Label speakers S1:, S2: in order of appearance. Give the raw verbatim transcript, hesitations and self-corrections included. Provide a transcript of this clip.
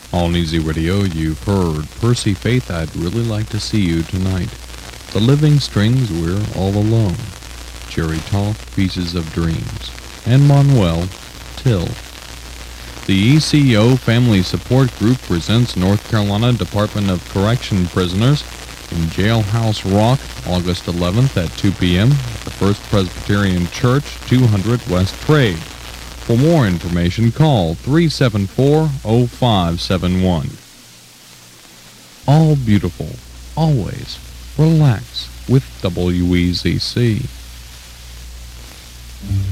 S1: On Easy Radio, you've heard Percy Faith, I'd Really Like to See You Tonight. The Living Strings, We're All Alone. Jerry Toth, Pieces of Dreams. And Manuel, Till. The E C O Family Support Group presents North Carolina Department of Correction prisoners in Jailhouse Rock, August eleventh at two p.m. at the First Presbyterian Church, two hundred West Trade. For more information, call three seven four, oh five seven one. All beautiful, always. Relax with W E Z C.